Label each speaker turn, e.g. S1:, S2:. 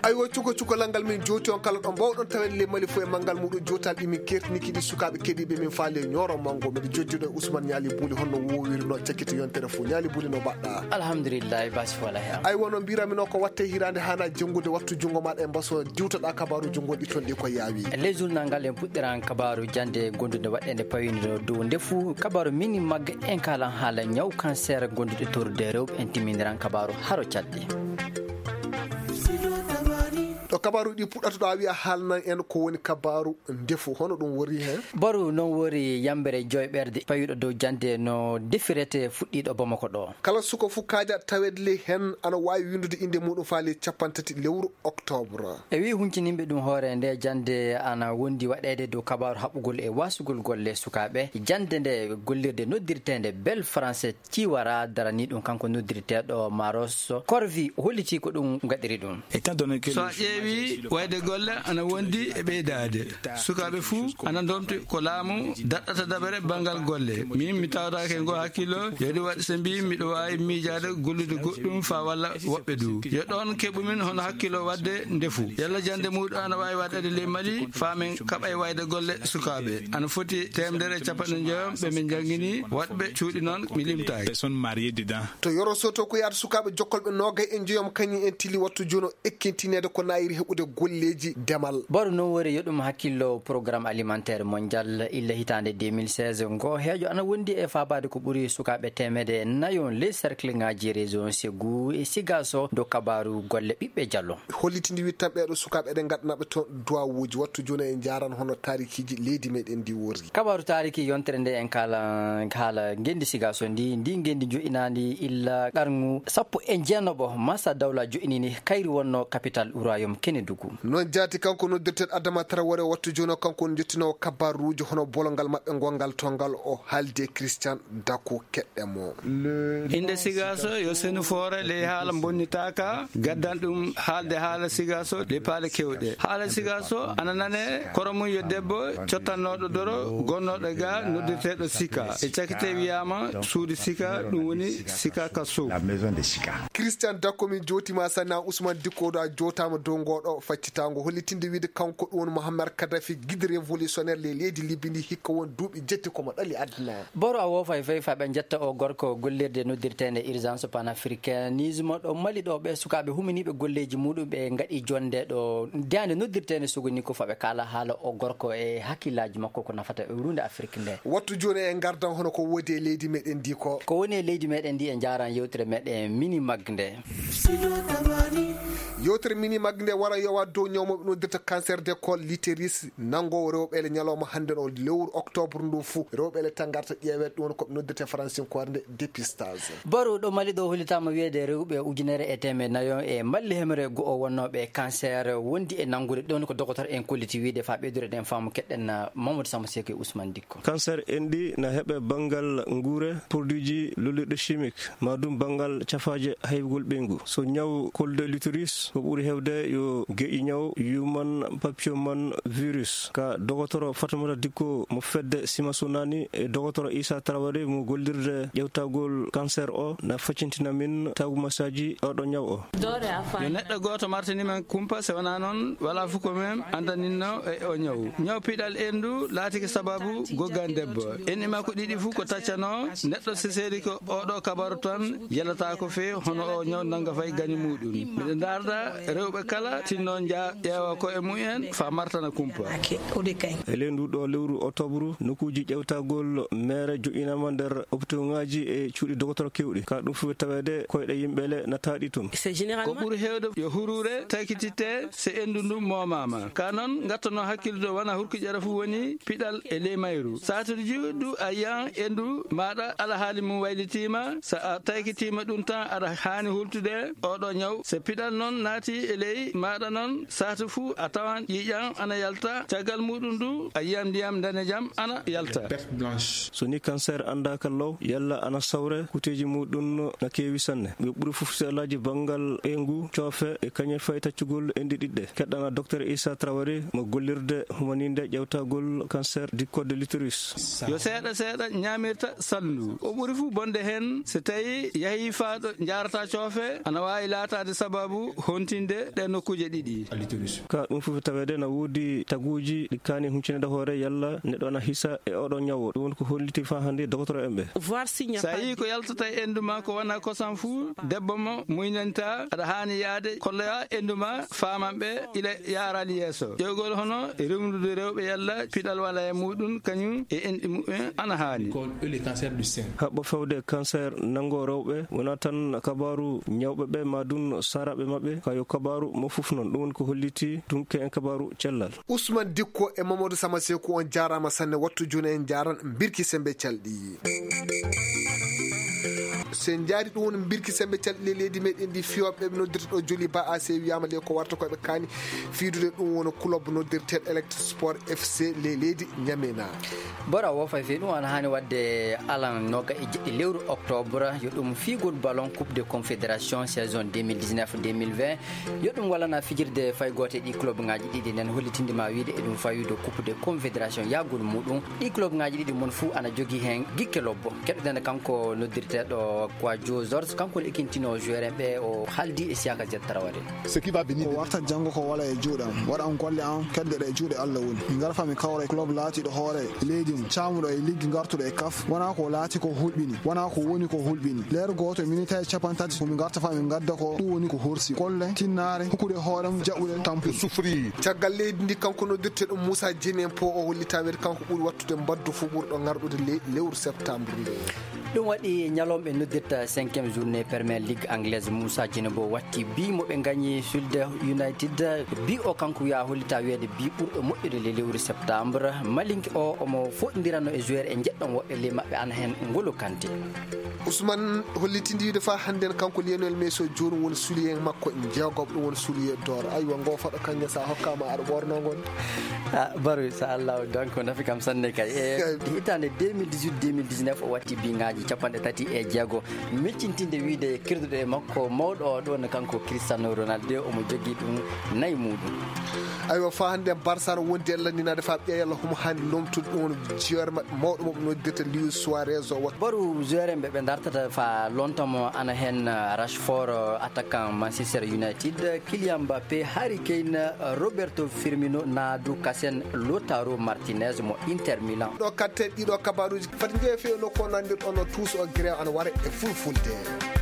S1: aywo cukolangal min joti on kala ɗo mbawɗon tawen le mali fo e mangal muɗum jotalɗi min kertini kiɗi sukaɓe keɗiɓe min faale ñoro mango mbiɗa jojjuɗo e Ousmane Ñali Buli honno wowirno cakkiti yontere fo Ñali Buli no mbaɗɗa?
S2: Alhamdulillah basi wala he
S1: ay wono mbiramino ko watte hirande hana janngude wattu jungo maɗa e mbaso diwtoɗa kabaru jungoɗi toon ɗi ko yaawi
S2: les journal ngal en puɗɗiran kabaru jande gondude waɗende pawiniro dow ndefu kabaru mini magga en kalan haala ñaw cancer gondude torde rewɓe en timiniran kabaru haro caddi
S1: ɗo kabaru ɗi puɗɗata ɗo a wiya haalnan en ko woni kabaru ndefu hono ɗum wori hen
S2: baru noon wori yambere joyɓerde pawiɗo dow jande no defirete fuɗɗiɗo Bamako ɗo
S1: kala suko fu kaja tawedle hen ana wawi windude inde muɗum faali 30 lewru octobre
S2: e wi hunciniɓe ɗum hoore nde jande ana wondi waɗede dow kabaru haɓɓugol e wasugol golle sukaɓe jande nde gollirde noddirtede bel français ciwara darani ɗum kanko noddirteɗo Maros Corvi holliti ko ɗum gaɗiri ɗum
S3: wi wayde golle ana wondi e ɓeydade sukaɓe fuu ana domti ko laamu daɗɗata dabere bangal golle min mi tawdake ngo hakkillo yeɗi waɗi so mbi miɗo wawi miijade gollude goɗɗum fa walla woɓɓe du yo ɗon keɓumin hono hakkillo wadde ndefu yalla jande muɗum ana wawi waɗede ley Mali famen kaɓa e wayde golle sukaɓe ana foti 150 ɓe min jangguini waɗɓe cuuɗi noon mi limtaki
S1: to yoro soto ko yaata sukaɓe jokkolɓe nogay en joyom kañum en tili wattu jono ekkintinede ko nayiri heɓude golleji demal
S2: baru noon wori yoɗum hakkillo programme alimentaire mondial illa hitande 2016 ngo heejo ana wondi e fabade ko ɓuuri sukaɓe 400 les cercle ngaji région Ségou e Sigasso do kabaru golle ɓiɓɓe Diallo
S1: hollitindi wittan ɓeɗo sukaɓe eɗen gaɗanaɓe toon duwawuji wattu joni en jaran hono tarikiji leydi meɗen ndi wori kabaru
S2: tariki yontere nde en haala gendi Sigasso ndi gendi joƴinandi illa ɗargu 19 Massa Dawla joƴinini kayri wonno capital royaume Kenedugu
S1: non jaati kanko noddirteɗo Adama Traoré wattu joni kanko jettinowo kabaruji hono bolongal maɓɓe gongal tongal o haalde Christian Dako keɗɗemo
S3: inde Sigasso yo senu foore ley haala bonnitaka gaddan ɗum haalde haala Sigasso ley paale kewɗe haala Sigasso ana nane koro mum yo debbo cottannoɗo doro gonnoɗo ga noddirteɗo Sika e cakkite wiyama suudu Sika ɗum woni Sika Kasso
S1: Christian Dako min jotima sanna Ousmane Dikkoɗo a jotama dow ngoɗo faccitango hollitinde wiide kanko ɗum Mouammar Kadhafi guide révolutionnaire le leydi Libye ndi hikka won duuɓi jetti komo ɗali aduna
S2: boro a wofa fay faɓe jetta o gorko gollirde noddirtende urgence panafricanisme ɗo Mali ɗo ɓe sukaɓe huminiɓe golleji muɗum ɓe gaɗi jonde ɗo dande noddirtende sugoni ko faɓe kala haala o gorko e hakkillaji makko ko nafata e runde Afrique nde
S1: wattu joni en gardan hono ko wodi e leydi meɗen ndi ko
S2: woni e leydi meɗen ndi en jaran yewtere meɗen mini mag nde
S1: yewtere mini mag nde wara yowa dow ñawmoɓe noddirta cancer de col l'utérus nangowo rewɓele ñalawma hande o lewru octobre ndum fou rewɓele tan garta ƴeewede ɗum koɓe noddirte francinkore nde dépistage
S2: baru ɗo Mali ɗo hollitama wiyede rewɓe 1,400 e malli hemre go o wonnoɓe cancer wondi e nangude ɗon ko docteur en kolliti wiide fa ɓeydure ɗen faamu keɗɗen Mamadou Samba Seko e Ousmane Dikko
S4: cancer en ɗi na heeɓe banggal nguure produit ji lolirɗo chimique madum banggal cafaje haybugol ɓeygu so ñaw col de l'utérus ko ɓuuri hewde yo geƴi ñaw human papilloma virus ka dogotoro Fatoumata Dikko mo fedde Simasunani e dogotoro Issa Traoré mo gollirde ƴewtagol cancer o na faccintina min tagu masaji oɗo ñaw o
S3: yo neɗɗo goto martanimen kumpa se wona noon wala fuko men andaninno e o ñaw piɗal endu laatiki sababu goggan debbo en ima ko ɗiɗi fuu ko taccano neɗɗo so seedi ko oɗo kabaru tan yalata ko fe hono o ñaw nanga fay gañi muɗum miɗe darda rewɓe kala tinno ƴeewa ko e mumen fa martana kumpa
S4: e ley nduɗo lewru octobre nokkuji ƴewtagol maire joƴinama nder hôpital ngaji e cuuɗi docteur kewɗi ka ɗum fu tawede koyɗe yimɓele nataɗi tum
S3: ko ɓuuri hewde yo hurure taykititte se endu ndum momama ka noon gattono hakkille do wona hurkiƴere fu woni piɗal e ley mayru satude juɗɗu a yiyan endu maɗa ala haali mum waylitima sa a taykitima ɗum tan aɗa hani hultude oɗo ñaw se piɗal noon naati e ley maɗa noon satu fuu a tawan ƴiƴan ana yalta caggal muɗum ndu a yiyam ndiyam danejam ana yalta
S4: so ni cancer andaka law yalla ana sawre kuteji muɗum na kewi sanne ɓe ɓuuri fof selaji bangal ɓeygu coofe e kañum fay taccugol e ndiɗiɗɗe keɗɗana docteur Issa Traoré mo gollirde humaninde ƴewtagol cancer du col de l'utérus
S3: yo seeɗa ñamirta sandu o ɓuuri fuu bonde hen so tawi yahi faaɗo jarata coofe ana ana wawi laatade sababu hontinde ɗe nokkuje ɗiɗi
S4: ka ɗum fof tawede na woodi taguji ɗi kani huccinede hoore yalla neɗɗo ana hisa e oɗon ñawo ɗum woni ko holliti fa hande docteur en ɓe
S3: sa yi ko yaltata e endu ma ko wona kosam fuu debbo mo muynanta aɗa hani yaade kolloya endu ma famanɓe ila yarani yeeso ƴewgol hono e remrude rewɓe yalla piɗal wala e muɗum kañum e enɗi muɓe ana hani
S4: haɓɓo fewde cancer nango rewɓe wona tan kabaru ñawɓe ɓe ma dun saraɓe mabɓe kayo kabaru mo fof noon ɗum woni ko holliti dunke en kabaru cellal.
S1: Ousmane Dikko e Mamadou Samasekou on jarama sanne wattu joni en jaran birki sembe calɗi sen jaari ɗum woni birki sembe calɗi leydi meɗen ndi fiyoɓe noddirta ɗo joli ba AC wiyama le ko warta koɓe kani fiidude ɗum woni club noddirteɗo Electric Sport FC leydi Ñamena.
S2: bora wofa fe ɗum ana hani wadde alan noga e jeɗɗi lewru octobre yo ɗum figol ballon coupe de confédération saison 2019-2020 yo ɗum wallana fijirde fay gote ɗi club ngaji ɗiɗi nen hollitindima wiide e ɗum fayude coupe de confédération yagol muɗum ɗi club ngaji ɗiɗi mon fou ana jogui hen guikke lobbo keɗoɗen kanko noddirteɗo Kwadjo George kanko ekintino joueur ɓe o haldi e Siaka Jet Traoré
S5: ko warta janggo ko wala e juuɗam waɗa on golle an keddere e juuɗe Allah woni min garfa mi kawra e club laatiɗo hoore leydi camuɗo e liggi gartuɗo e kaf wona ko laati ko hulɓini wona ko woni ko hulɓini leer goto minute e capantati komin garta fa min gadda ko ɗum woni ko horsi golle tinnare hokkude hoorem jaɓɓude tampude
S1: sufri caggal leydi ndi kanko noddirteɗo Moussa Diéne en po o hollitawede kanko ɓuuri wattude mbaddu fu ɓurɗo ngarɗude lewru septembre
S2: ɗum waɗi ñalomɓe noddirta 5e journée Premier League anglaise Moussa Diéne bo watti bi moɓe gagni Sulde United bi o kanko wiya hollita wiyede bi ɓurɗo moƴƴude le lewru septembre malinki o omo foɗodiranno e joueur e jeɗɗon woɓɓe le mabɓe ana hen Ngolo Kanté.
S1: Ousmane hollitindi wiide fa hannden kanko Lionel Messi joni woni soulier makko jeegoɓe ɗum woni soulier d'or aywa ngo faɗa kañƴa sa hokkama aɗa ɓorno gon
S2: baru sa Allah donc nafi kam sanne kay e hitande 2018-2019 o watti bi ngaji capanɗe tati e jeego meccintinde wiide kirduɗo e makko mawɗo o ɗon kanko Cristiano Ronaldo omo jogui ɗum nayyi muɗum
S1: aywa fa hande Barça no wondi e landinade fa ƴeeyalla homo hani lomtude ɗum joueur mabɓe mawɗo moɓe noddirta Luis Suarez o
S2: baru joueur en ɓe dartata fa longtemps ana hen Rashford attaquant Manchester United Kylian Mbappé Harry Kane Roberto Firmino Nadu Kasen Lautaro Martinez mo Inter Milan
S1: ɗo katte ɗiɗo kabaruji fati jeeyi feewno ko nandir ɗon no tuus o grève ana wara e fulfulde